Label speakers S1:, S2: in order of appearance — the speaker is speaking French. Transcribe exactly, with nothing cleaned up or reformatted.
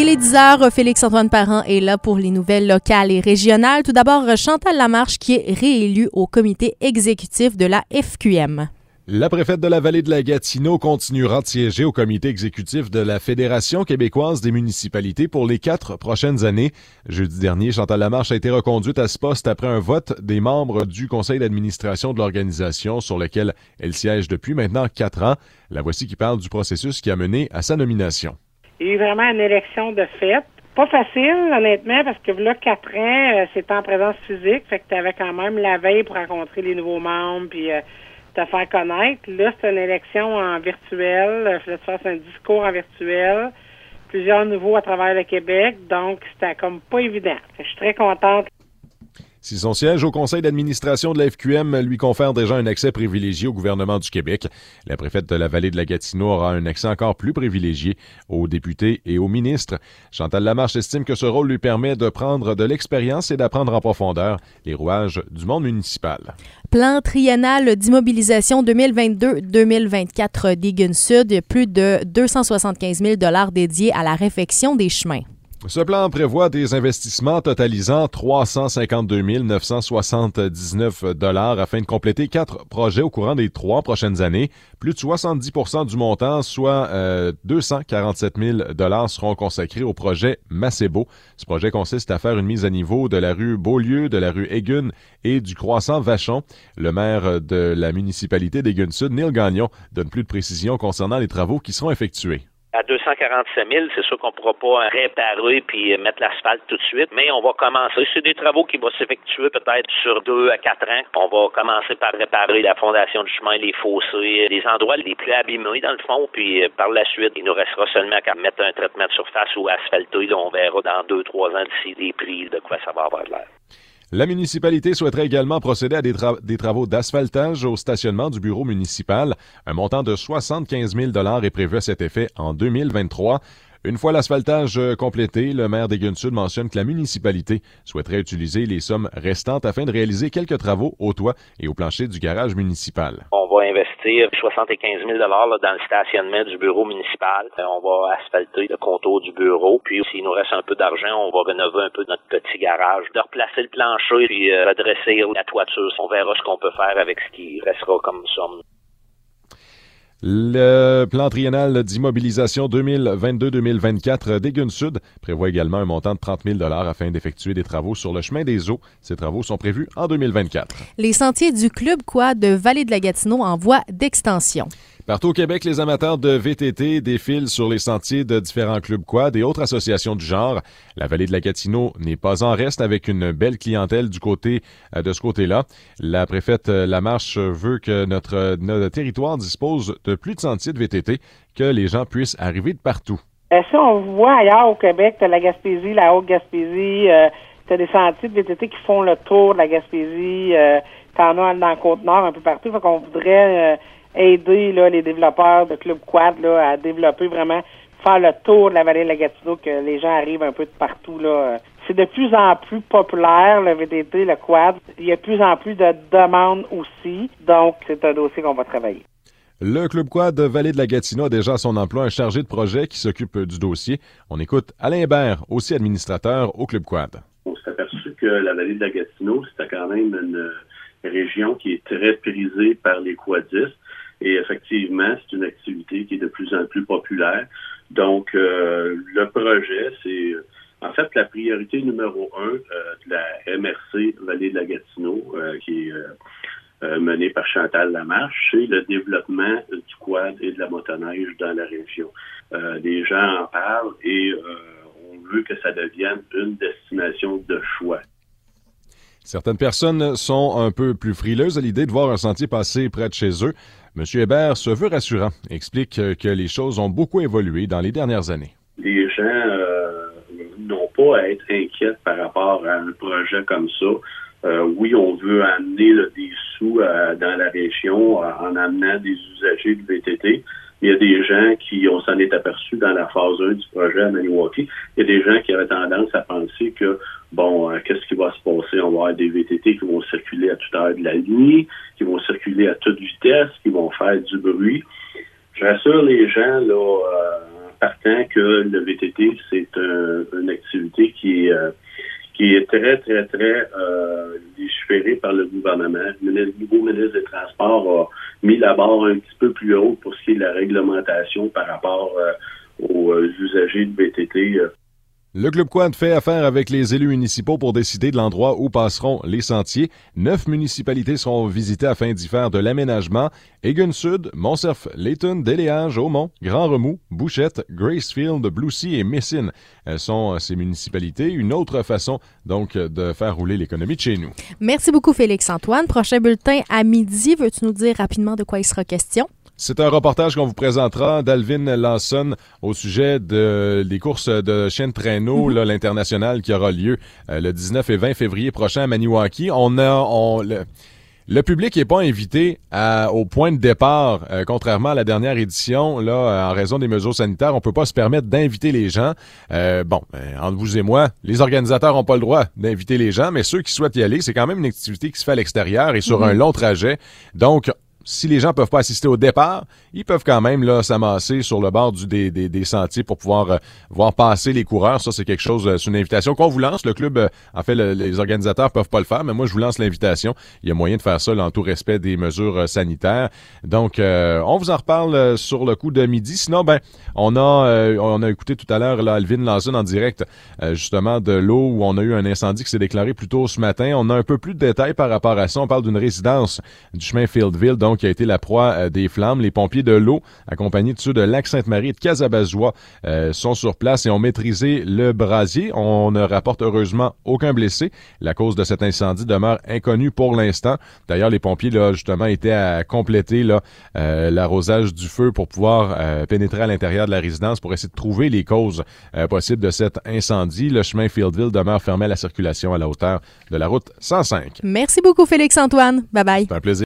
S1: Il est dix heures, Félix-Antoine Parent est là pour les nouvelles locales et régionales. Tout d'abord, Chantal Lamarche qui est réélue au comité exécutif de la F Q M.
S2: La préfète de la Vallée de la Gatineau continuera de siéger au comité exécutif de la Fédération québécoise des municipalités pour les quatre prochaines années. Jeudi dernier, Chantal Lamarche a été reconduite à ce poste après un vote des membres du conseil d'administration de l'organisation sur lequel elle siège depuis maintenant quatre ans. La voici qui parle du processus qui a mené à sa nomination.
S3: Il y a eu vraiment une élection de fait. Pas facile, honnêtement, parce que là, quatre ans, euh, c'était en présence physique, fait que tu avais quand même la veille pour rencontrer les nouveaux membres, puis euh, te faire connaître. Là, c'est une élection en virtuel. Il fallait que tu fasses un discours en virtuel. Plusieurs nouveaux à travers le Québec, donc c'était comme pas évident. Je suis très contente.
S2: Si son siège au conseil d'administration de la F Q M lui confère déjà un accès privilégié au gouvernement du Québec, la préfète de la Vallée de la Gatineau aura un accès encore plus privilégié aux députés et aux ministres. Chantal Lamarche estime que ce rôle lui permet de prendre de l'expérience et d'apprendre en profondeur les rouages du monde municipal.
S1: Plan triennal d'immobilisation deux mille vingt-deux deux mille vingt-quatre d'Egan Sud, plus de deux cent soixante-quinze mille dollars dédiés à la réfection des chemins.
S2: Ce plan prévoit des investissements totalisant trois cent cinquante-deux mille neuf cent soixante-dix-neuf dollars afin de compléter quatre projets au courant des trois prochaines années. Plus de soixante-dix pour cent du montant, soit euh, deux cent quarante-sept mille dollars, seront consacrés au projet Macebo. Ce projet consiste à faire une mise à niveau de la rue Beaulieu, de la rue Egun et du croissant Vachon. Le maire de la municipalité d'Egun-Sud, Neil Gagnon, donne plus de précisions concernant les travaux qui seront effectués.
S4: À deux cent quarante-sept mille, c'est sûr qu'on ne pourra pas réparer puis mettre l'asphalte tout de suite, mais on va commencer. C'est des travaux qui vont s'effectuer peut-être sur deux à quatre ans. On va commencer par réparer la fondation du chemin, les fossés, les endroits les plus abîmés dans le fond, puis par la suite, il nous restera seulement qu'à mettre un traitement de surface ou asphalter. Là, on verra dans deux, trois ans d'ici les prix de quoi ça va avoir l'air.
S2: La municipalité souhaiterait également procéder à des, tra- des travaux d'asphaltage au stationnement du bureau municipal. Un montant de soixante-quinze mille dollars est prévu à cet effet en deux mille vingt-trois. Une fois l'asphaltage complété, le maire d'Egun-Sud mentionne que la municipalité souhaiterait utiliser les sommes restantes afin de réaliser quelques travaux au toit et au plancher du garage municipal.
S4: On va investir soixante-quinze mille dollars dans le stationnement du bureau municipal. On va asphalter le contour du bureau. Puis s'il nous reste un peu d'argent, on va rénover un peu notre petit garage, de replacer le plancher puis redresser la toiture. On verra ce qu'on peut faire avec ce qui restera comme somme.
S2: Le plan triennal d'immobilisation deux mille vingt-deux deux mille vingt-quatre d'Egun-Sud prévoit également un montant de trente mille dollars afin d'effectuer des travaux sur le chemin des eaux. Ces travaux sont prévus en deux mille vingt-quatre.
S1: Les sentiers du Club Quad de Vallée de la Gatineau en voie d'extension.
S2: Partout au Québec, les amateurs de V T T défilent sur les sentiers de différents clubs quad et autres associations du genre. La Vallée de la Gatineau n'est pas en reste avec une belle clientèle du côté de ce côté-là. La préfète Lamarche veut que notre, notre territoire dispose de plus de sentiers de V T T, que les gens puissent arriver de partout.
S3: Euh, ça, on voit ailleurs au Québec, t'as la Gaspésie, la Haute-Gaspésie, euh, t'as des sentiers de V T T qui font le tour de la Gaspésie, euh, t'en as dans la Côte-Nord, un peu partout, fait qu'on voudrait... Euh, aider là, les développeurs de Club Quad là, à développer vraiment, faire le tour de la Vallée de la Gatineau, que les gens arrivent un peu de partout. Là. C'est de plus en plus populaire, le V T T, le Quad. Il y a de plus en plus de demandes aussi. Donc, c'est un dossier qu'on va travailler.
S2: Le Club Quad de Vallée de la Gatineau a déjà à son emploi un chargé de projet qui s'occupe du dossier. On écoute Alain Hébert, aussi administrateur au Club Quad.
S5: On s'est aperçu que la Vallée de la Gatineau, c'était quand même une région qui est très prisée par les quadistes. Et effectivement, c'est une activité qui est de plus en plus populaire. Donc, euh, le projet, c'est en fait la priorité numéro un euh, de la M R C Vallée de la Gatineau, euh, qui est euh, menée par Chantal Lamarche, c'est le développement du quad et de la motoneige dans la région. Euh, les gens en parlent et euh, on veut que ça devienne une destination de choix.
S2: Certaines personnes sont un peu plus frileuses à l'idée de voir un sentier passer près de chez eux. M. Hébert se veut rassurant, explique que les choses ont beaucoup évolué dans les dernières années.
S5: Les gens euh, n'ont pas à être inquiets par rapport à un projet comme ça. Euh, oui, on veut amener là, des sous euh, dans la région euh, en amenant des usagers de V T T. Il y a des gens qui, on s'en est aperçu dans la phase un du projet à Maniwaki, il y a des gens qui avaient tendance à penser que, bon, euh, qu'est-ce qui va se passer? On va avoir des V T T qui vont circuler à toute heure de la nuit, qui vont circuler à toute vitesse, qui vont faire du bruit. Je rassure les gens, là, euh, partant que le V T T, c'est un, une activité qui est, euh, qui est très, très, très euh, légiférée par le gouvernement. Le nouveau ministre des Transports a mis la barre un petit peu plus haute pour ce qui est de la réglementation par rapport euh, aux euh, usagers de V T T. Euh.
S2: Le Club Quad fait affaire avec les élus municipaux pour décider de l'endroit où passeront les sentiers. Neuf municipalités seront visitées afin d'y faire de l'aménagement. Egun-Sud, Montcerf, Layton, Déléage, Aumont, Grand-Remous, Bouchette, Gracefield, Blucy et Messine sont ces municipalités. Une autre façon, donc, de faire rouler l'économie de chez nous. Merci beaucoup, Félix-Antoine. Prochain bulletin à midi. Veux-tu nous dire rapidement de quoi il sera question? C'est un reportage qu'on vous présentera d'Alvin Lawson au sujet de, des courses de chiens de traîneau, mm-hmm. là, l'international qui aura lieu euh, le dix-neuf et vingt février prochain à Maniwaki. On a, on, le, le public n'est pas invité à, au point de départ, euh, contrairement à la dernière édition. Là, en raison des mesures sanitaires, on peut pas se permettre d'inviter les gens. Euh, bon, euh, entre vous et moi, les organisateurs n'ont pas le droit d'inviter les gens, mais ceux qui souhaitent y aller, c'est quand même une activité qui se fait à l'extérieur et sur mm-hmm. un long trajet. Donc, si les gens peuvent pas assister au départ, ils peuvent quand même là s'amasser sur le bord du, des, des, des sentiers pour pouvoir euh, voir passer les coureurs. Ça, c'est quelque chose, euh, c'est une invitation qu'on vous lance. Le club, euh, en fait, le, les organisateurs peuvent pas le faire, mais moi, je vous lance l'invitation. Il y a moyen de faire ça là, en tout respect des mesures euh, sanitaires. Donc, euh, on vous en reparle euh, sur le coup de midi. Sinon, ben, on a euh, on a écouté tout à l'heure là, Alvin Lawson en direct, euh, justement, de l'eau où on a eu un incendie qui s'est déclaré plus tôt ce matin. On a un peu plus de détails par rapport à ça. On parle d'une résidence du chemin Fieldville, donc, qui a été la proie euh, des flammes. Les pompiers de l'eau, accompagnés de ceux de Lac-Sainte-Marie et de Casabazois, euh, sont sur place et ont maîtrisé le brasier. On ne rapporte heureusement aucun blessé. La cause de cet incendie demeure inconnue pour l'instant. D'ailleurs, les pompiers, là, justement, étaient à compléter là, euh, l'arrosage du feu pour pouvoir euh, pénétrer à l'intérieur de la résidence pour essayer de trouver les causes euh, possibles de cet incendie. Le chemin Fieldville demeure fermé à la circulation à la hauteur de la route cent cinq. Merci beaucoup, Félix-Antoine. Bye bye. C'est un plaisir.